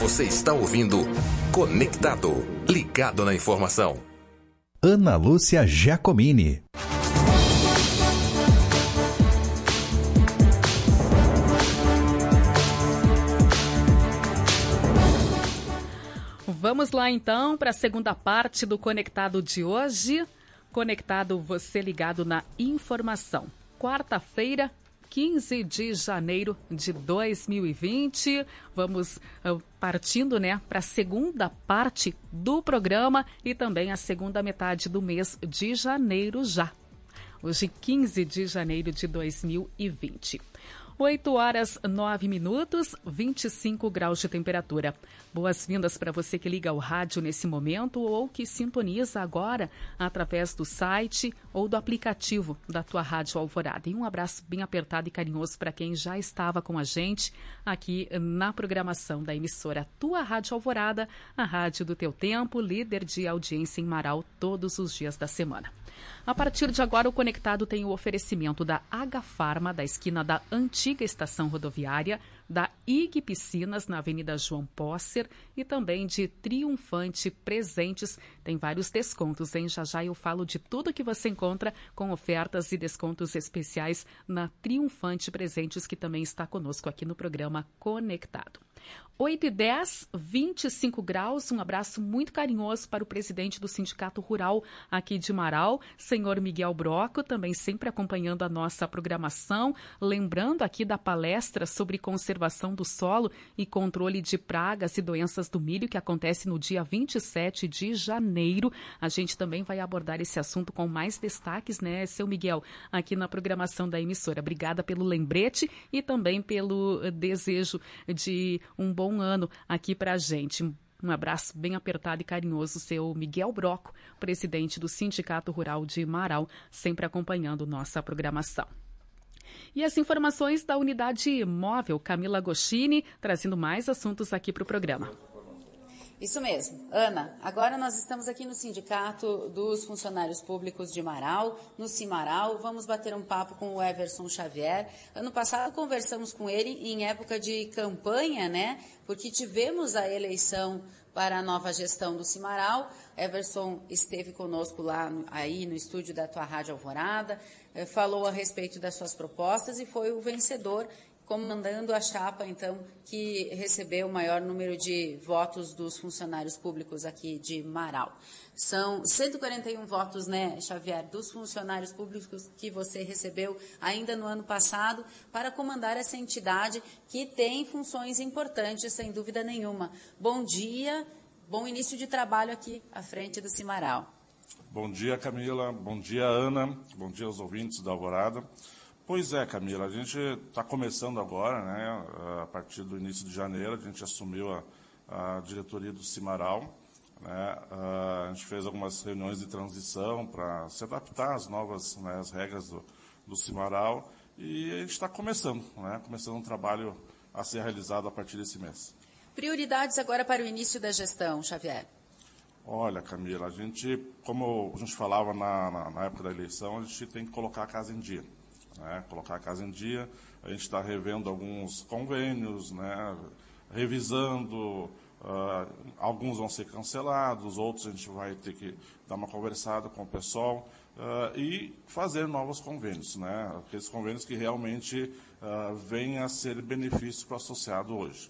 Você está ouvindo Conectado, ligado na informação. Ana Lúcia Giacomini. Vamos lá então para a segunda parte do Conectado de hoje. Conectado, você ligado na informação. Quarta-feira, 15 de janeiro de 2020. Vamos partindo, para a segunda parte do programa e também a segunda metade do mês de janeiro já. Hoje, 15 de janeiro de 2020. 8 horas 9 minutos, 25 graus de temperatura. Boas-vindas para você que liga o rádio nesse momento ou que sintoniza agora através do site ou do aplicativo da tua Rádio Alvorada. E um abraço bem apertado e carinhoso para quem já estava com a gente aqui na programação da emissora Tua Rádio Alvorada, a rádio do teu tempo, líder de audiência em Marau todos os dias da semana. A partir de agora, o Conectado tem o oferecimento da Agafarma, da esquina da antiga estação rodoviária, da IG Piscinas, na Avenida João Posser, e também de Triunfante Presentes. Tem vários descontos, hein? Já já eu falo de tudo que você encontra com ofertas e descontos especiais na Triunfante Presentes, que também está conosco aqui no programa Conectado. 8h10, 25 graus, um abraço muito carinhoso para o presidente do Sindicato Rural aqui de Marau, senhor Miguel Broco, também sempre acompanhando a nossa programação, lembrando aqui da palestra sobre conservação do solo e controle de pragas e doenças do milho, que acontece no dia 27 de janeiro. A gente também vai abordar esse assunto com mais destaques, seu Miguel, aqui na programação da emissora. Obrigada pelo lembrete e também pelo desejo de um bom ano aqui para a gente. Um abraço bem apertado e carinhoso, seu Miguel Broco, presidente do Sindicato Rural de Marau, sempre acompanhando nossa programação. E as informações da unidade móvel, Camila Goscini, trazendo mais assuntos aqui para o programa. Isso mesmo. Ana, agora nós estamos aqui no Sindicato dos Funcionários Públicos de Marau, no Cimaral. Vamos bater um papo com o Everson Xavier. Ano passado conversamos com ele em época de campanha, porque tivemos a eleição para a nova gestão do Cimaral. Everson esteve conosco lá aí no estúdio da Tua Rádio Alvorada, falou a respeito das suas propostas e foi o vencedor, comandando a chapa, então, que recebeu o maior número de votos dos funcionários públicos aqui de Marau. São 141 votos, Xavier, dos funcionários públicos que você recebeu ainda no ano passado para comandar essa entidade que tem funções importantes, sem dúvida nenhuma. Bom dia, bom início de trabalho aqui à frente do Cimaral. Bom dia, Camila. Bom dia, Ana. Bom dia aos ouvintes da Alvorada. Pois é, Camila, a gente está começando agora, a partir do início de janeiro, a gente assumiu a diretoria do Cimaral, a gente fez algumas reuniões de transição para se adaptar às novas às regras do Cimaral e a gente está começando um trabalho a ser realizado a partir desse mês. Prioridades agora para o início da gestão, Xavier? Olha, Camila, a gente, como a gente falava na época da eleição, a gente tem que colocar a casa em dia. Colocar a casa em dia, a gente está revendo alguns convênios, revisando, alguns vão ser cancelados, outros a gente vai ter que dar uma conversada com o pessoal e fazer novos convênios, aqueles convênios que realmente venham a ser benefícios para o associado hoje.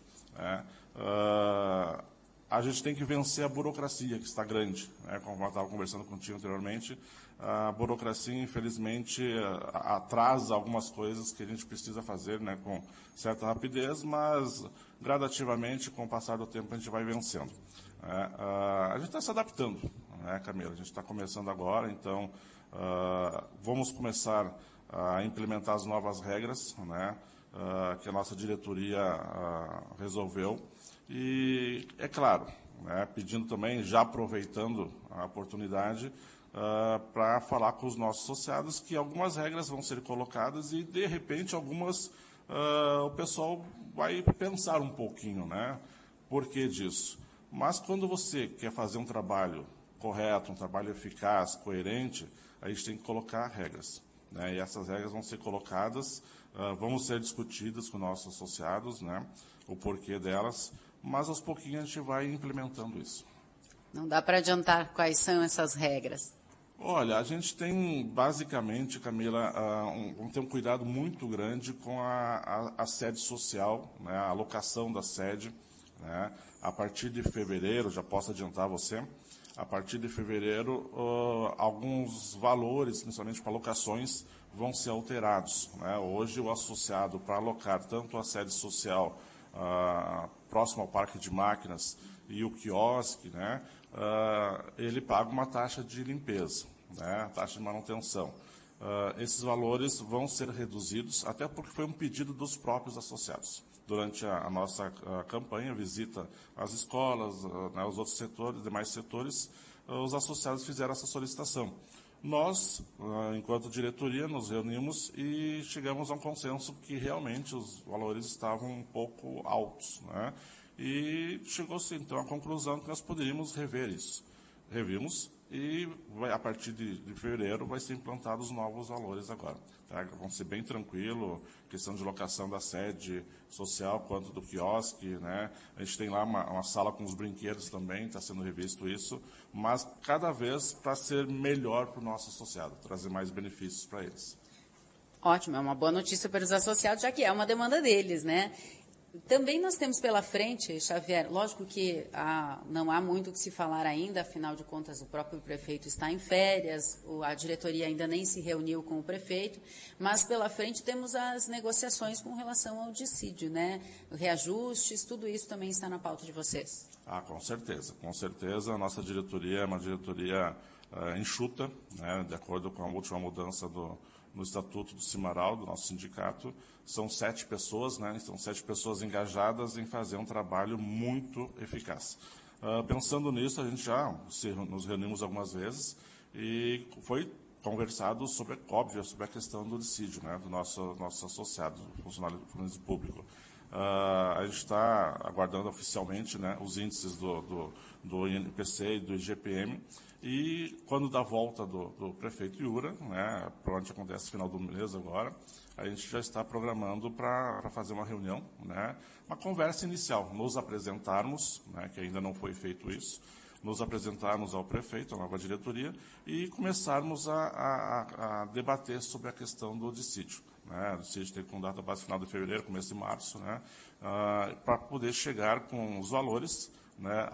A gente tem que vencer a burocracia, que está grande, como eu estava conversando contigo anteriormente. A burocracia, infelizmente, atrasa algumas coisas que a gente precisa fazer com certa rapidez, mas gradativamente, com o passar do tempo, a gente vai vencendo. A gente está se adaptando, Camila? A gente está começando agora, então vamos começar a implementar as novas regras que a nossa diretoria resolveu. E, é claro, pedindo também, já aproveitando a oportunidade, para falar com os nossos associados que algumas regras vão ser colocadas e, de repente, algumas o pessoal vai pensar um pouquinho, por que disso. Mas quando você quer fazer um trabalho correto, um trabalho eficaz, coerente, a gente tem que colocar regras. E essas regras vão ser colocadas, vão ser discutidas com nossos associados, o porquê delas, mas aos pouquinhos a gente vai implementando isso. Não dá para adiantar quais são essas regras? Olha, a gente tem basicamente, Camila, tem um cuidado muito grande com a sede social, né, a alocação da sede, né, a partir de fevereiro, já posso adiantar você, a partir de fevereiro, alguns valores, principalmente para locações, vão ser alterados, né? Hoje, o associado, para alocar tanto a sede social próximo ao parque de máquinas e o quiosque, né, ele paga uma taxa de limpeza, né, taxa de manutenção. Esses valores vão ser reduzidos, até porque foi um pedido dos próprios associados. Durante a nossa campanha, visita às escolas, né, os outros setores, demais setores, os associados fizeram essa solicitação. Nós, enquanto diretoria, nos reunimos e chegamos a um consenso que realmente os valores estavam um pouco altos, né? E chegou-se, então, à conclusão que nós poderíamos rever isso. Revimos e, a partir de fevereiro, vai ser implantados novos valores agora. Tá? Vão ser bem tranquilo, questão de locação da sede social quanto do quiosque, né? A gente tem lá uma sala com os brinquedos também, está sendo revisto isso, mas cada vez para ser melhor para o nosso associado, trazer mais benefícios para eles. Ótimo, é uma boa notícia para os associados, já que é uma demanda deles, né? Também nós temos pela frente, Xavier, lógico que não há muito o que se falar ainda, afinal de contas o próprio prefeito está em férias, a diretoria ainda nem se reuniu com o prefeito, mas pela frente temos as negociações com relação ao dissídio, né? Reajustes, tudo isso também está na pauta de vocês. Com certeza, com certeza. A nossa diretoria é uma diretoria enxuta, né, de acordo com a última mudança no Estatuto do Cimaral, do nosso sindicato. São 7 pessoas, né? São 7 pessoas engajadas em fazer um trabalho muito eficaz. Pensando nisso, a gente já nos reunimos algumas vezes e foi conversado sobre a questão do dissídio, né? Do nosso associado, funcionário público. A gente está aguardando oficialmente, né, os índices do INPC e do IGPM, e quando dá volta do prefeito Iura, né, provavelmente acontece no final do mês agora, a gente já está programando para fazer uma reunião, né, uma conversa inicial, nos apresentarmos, né, que ainda não foi feito isso, nos apresentarmos ao prefeito, à nova diretoria, e começarmos a debater sobre a questão do dissídio. Né, o dissídio tem com data base final de fevereiro, começo de março, né, para poder chegar com os valores, né,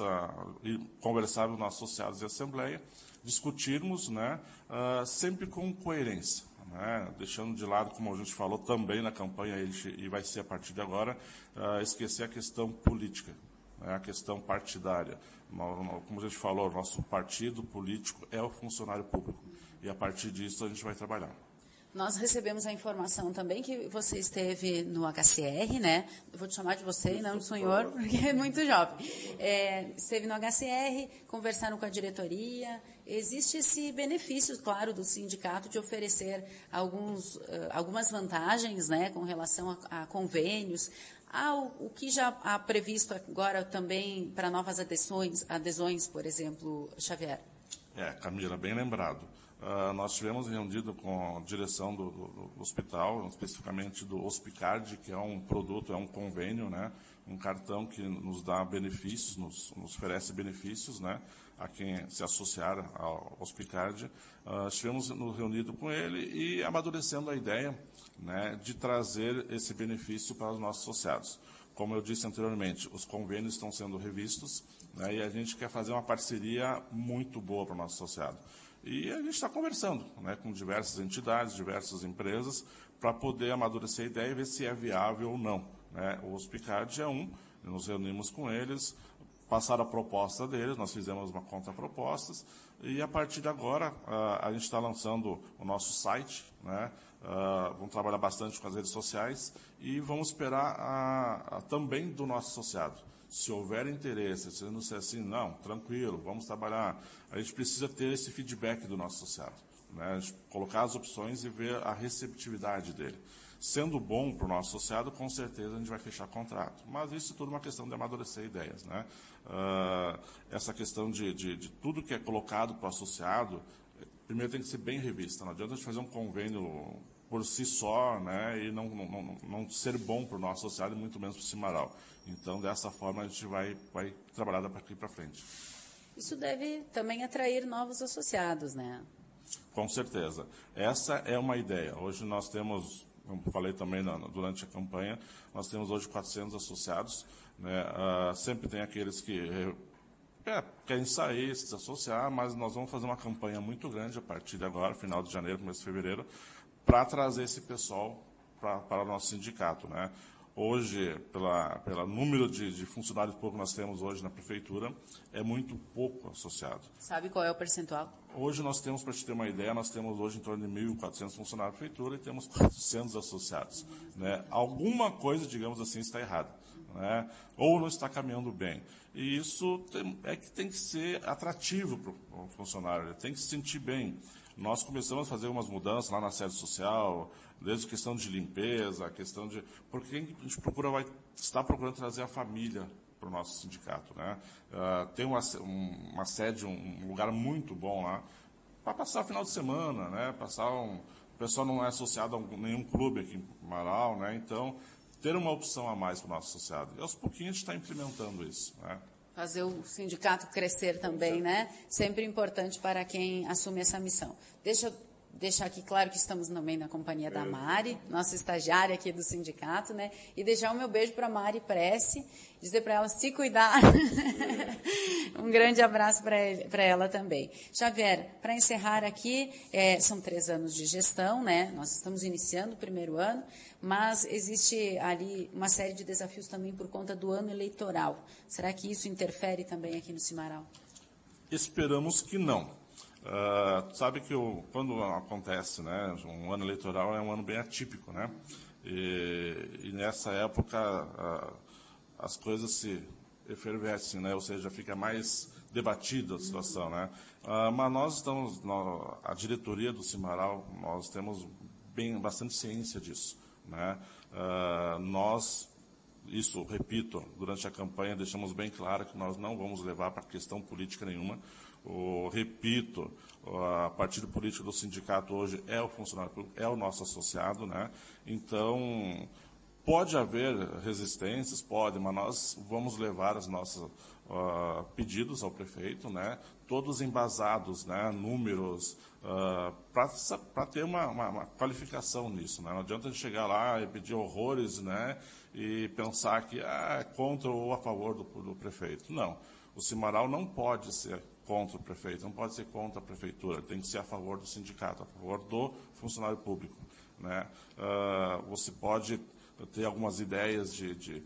e conversar com os nossos associados e assembleia, discutirmos, né, sempre com coerência, né, deixando de lado, como a gente falou também na campanha, e vai ser a partir de agora, esquecer a questão política, né, a questão partidária. Como a gente falou, nosso partido político é o funcionário público, e a partir disso a gente vai trabalhar. Nós recebemos a informação também que você esteve no HCR, né? Eu vou te chamar de você e não de senhor, porque é muito jovem. Esteve no HCR, conversaram com a diretoria. Existe esse benefício, claro, do sindicato de oferecer algumas vantagens, né, com relação a convênios. O que já há previsto agora também para novas adesões, por exemplo, Xavier? Camila, bem lembrado. Nós tivemos reunido com a direção do hospital, especificamente do Hospicard, que é um produto, é um convênio, né, um cartão que nos dá benefícios, nos oferece benefícios, né, a quem se associar ao Hospicard. Estivemos nos reunido com ele e amadurecendo a ideia, né, de trazer esse benefício para os nossos associados. Como eu disse anteriormente, os convênios estão sendo revistos, né, e a gente quer fazer uma parceria muito boa para o nosso associado. E a gente está conversando, né, com diversas entidades, diversas empresas, para poder amadurecer a ideia e ver se é viável ou não. Né. O Hospicard é nos reunimos com eles, passaram a proposta deles, nós fizemos uma contrapropostas, e a partir de agora a gente está lançando o nosso site, né, vamos trabalhar bastante com as redes sociais e vamos esperar também do nosso associado. Se houver interesse, se não ser assim, não, tranquilo, vamos trabalhar. A gente precisa ter esse feedback do nosso associado, né? Colocar as opções e ver a receptividade dele. Sendo bom para o nosso associado, com certeza a gente vai fechar contrato. Mas isso é tudo uma questão de amadurecer ideias, né? Essa questão de tudo que é colocado para o associado, primeiro tem que ser bem revista. Não adianta a gente fazer um convênio por si só, né, e não ser bom para o nosso associado e muito menos para o Cimaral. Então, dessa forma, a gente vai trabalhar daqui para frente. Isso deve também atrair novos associados, né? Com certeza. Essa é uma ideia. Hoje nós temos, como falei também durante a campanha, nós temos hoje 400 associados, né? Sempre tem aqueles que querem sair, se desassociar, mas nós vamos fazer uma campanha muito grande a partir de agora, final de janeiro, começo de fevereiro, para trazer esse pessoal para o nosso sindicato, né? Hoje, pelo número de funcionários pouco que nós temos hoje na prefeitura, é muito pouco associado. Sabe qual é o percentual? Hoje nós temos, para te ter uma ideia, nós temos hoje em torno de 1.400 funcionários da prefeitura e temos 400 associados, né? Alguma coisa, digamos assim, está errada, né? Ou não está caminhando bem. E isso tem que ser atrativo para o funcionário, ele tem que se sentir bem. Nós começamos a fazer umas mudanças lá na sede social, desde a questão de limpeza, a questão de... Porque a gente está procurando trazer a família para o nosso sindicato, né? Tem uma sede, um lugar muito bom lá, para passar o final de semana, né? O pessoal não é associado a nenhum clube aqui em Marau, né? Então, ter uma opção a mais para o nosso associado. E aos pouquinhos a gente está implementando isso, né? Fazer o sindicato crescer também, né? Sempre importante para quem assume essa missão. Deixa eu deixar aqui claro que estamos também na companhia da Mari, nossa estagiária aqui do sindicato, né? E deixar o meu beijo para a Mari Prece, dizer para ela se cuidar. Um grande abraço para ela também. Xavier, para encerrar aqui, são 3 anos de gestão, né? Nós estamos iniciando o primeiro ano, mas existe ali uma série de desafios também por conta do ano eleitoral. Será que isso interfere também aqui no Cimaral? Esperamos que não. Sabe que quando acontece, né, um ano eleitoral é um ano bem atípico, né? E nessa época as coisas se efervescem, né? Ou seja, fica mais debatida a situação, né? Mas nós estamos, a diretoria do Cimaral, nós temos bastante ciência disso, né? Isso, repito, durante a campanha deixamos bem claro que nós não vamos levar para questão política nenhuma. Repito, a partido político do sindicato hoje é o funcionário público, é o nosso associado, né? Então, pode haver resistências, pode, mas nós vamos levar os nossos pedidos ao prefeito, né? Todos embasados, né? Números, para ter uma qualificação nisso, né? Não adianta a gente chegar lá e pedir horrores, né? E pensar que é contra ou a favor do prefeito. Não, o Cimaral não pode ser contra o prefeito, não pode ser contra a prefeitura, tem que ser a favor do sindicato, a favor do funcionário público, né? Você pode ter algumas ideias de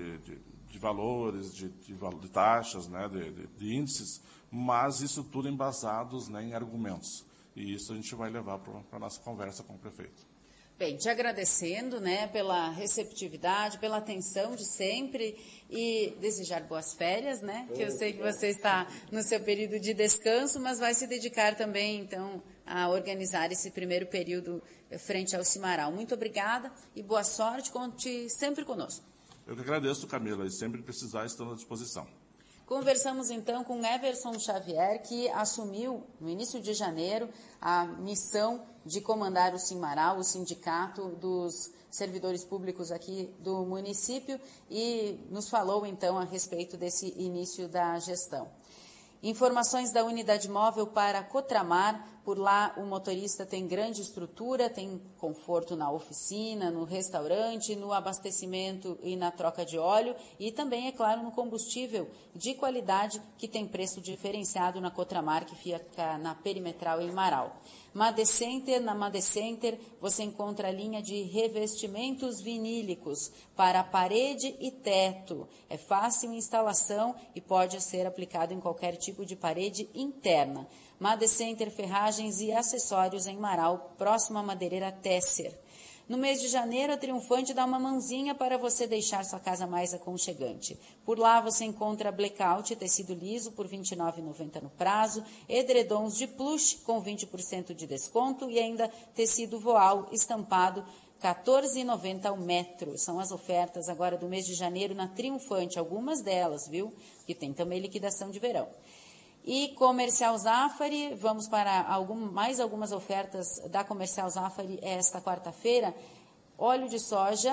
valores, de taxas, né? de índices, mas isso tudo embasados, né, em argumentos. E isso a gente vai levar para a nossa conversa com o prefeito. Bem, te agradecendo, né, pela receptividade, pela atenção de sempre e desejar boas férias, né, que eu sei que você está no seu período de descanso, mas vai se dedicar também, então, a organizar esse primeiro período frente ao Cimaral. Muito obrigada e boa sorte, conte sempre conosco. Eu que agradeço, Camila, e sempre que precisar, estamos à disposição. Conversamos então com Everson Xavier, que assumiu no início de janeiro a missão de comandar o Cimaral, o sindicato dos servidores públicos aqui do município, e nos falou então a respeito desse início da gestão. Informações da unidade móvel para Cotramar. Por lá o motorista tem grande estrutura, tem conforto na oficina, no restaurante, no abastecimento e na troca de óleo e também, é claro, no combustível de qualidade que tem preço diferenciado na Cotramar, que fica na Perimetral em Marau. Na Madecenter você encontra a linha de revestimentos vinílicos para parede e teto. É fácil instalação e pode ser aplicado em qualquer tipo de parede interna. Madecenter Ferragens e Acessórios em Marau, próximo à madeireira Tesser. No mês de janeiro, a Triunfante dá uma mãozinha para você deixar sua casa mais aconchegante. Por lá você encontra blackout, tecido liso por R$ 29,90 no prazo, edredons de plush com 20% de desconto e ainda tecido voal estampado R$ 14,90 ao metro. São as ofertas agora do mês de janeiro na Triunfante, algumas delas, viu? Que tem também liquidação de verão. E Comercial Zafari, vamos para mais algumas ofertas da Comercial Zafari esta quarta-feira. Óleo de soja,